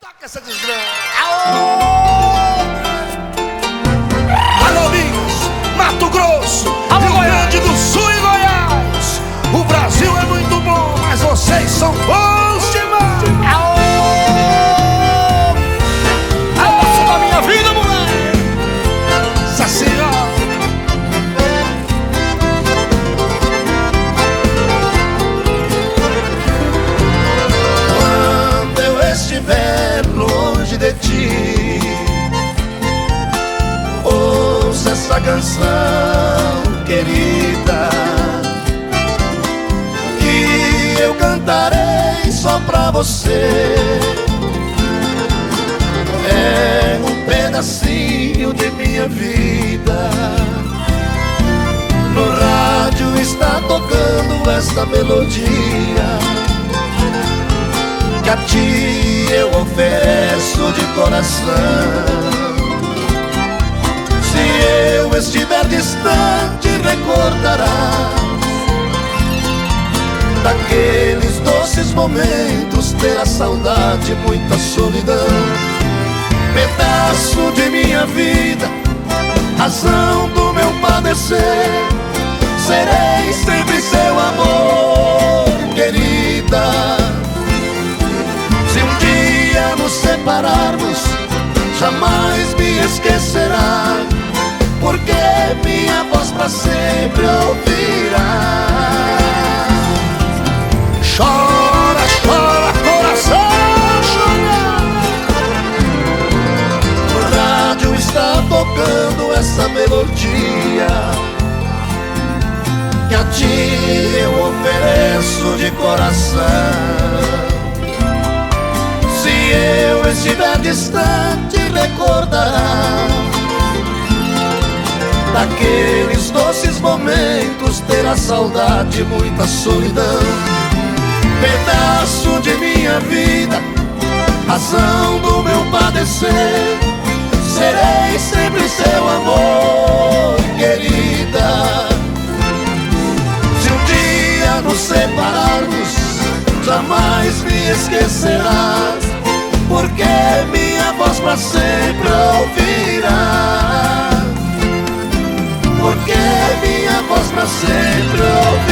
Toca essa desgraça. Alô, Minas, Mato Grosso, Rio Grande do Sul e Goiás. O Brasil é muito bom, mas vocês são bons demais. A moça da minha vida, moleque. Essa senhora. Quando eu estiver longe de ti, ouça essa canção, querida, que eu cantarei só pra você. É um pedacinho de minha vida. No rádio está tocando esta melodia que a ti eu ofereço de coração. Se eu estiver distante, recordarás daqueles doces momentos, terá saudade, muita solidão. Pedaço de minha vida, razão do meu padecer, serei sempre seu amor, querida. Se um dia nos separarmos, jamais me esquecerá, porque minha voz pra sempre ouvirá. Chora, chora, coração, chora. O rádio está tocando essa melodia que a ti eu ofereço de coração. Se eu estiver distante, recordará daqueles doces momentos, terá saudade, muita solidão. Pedaço de minha vida, razão do meu padecer, serei sempre seu amor, querida. Se um dia nos separarmos, jamais me esquecerás, porque minha voz pra sempre ouvirá, porque minha voz pra sempre ouvirá.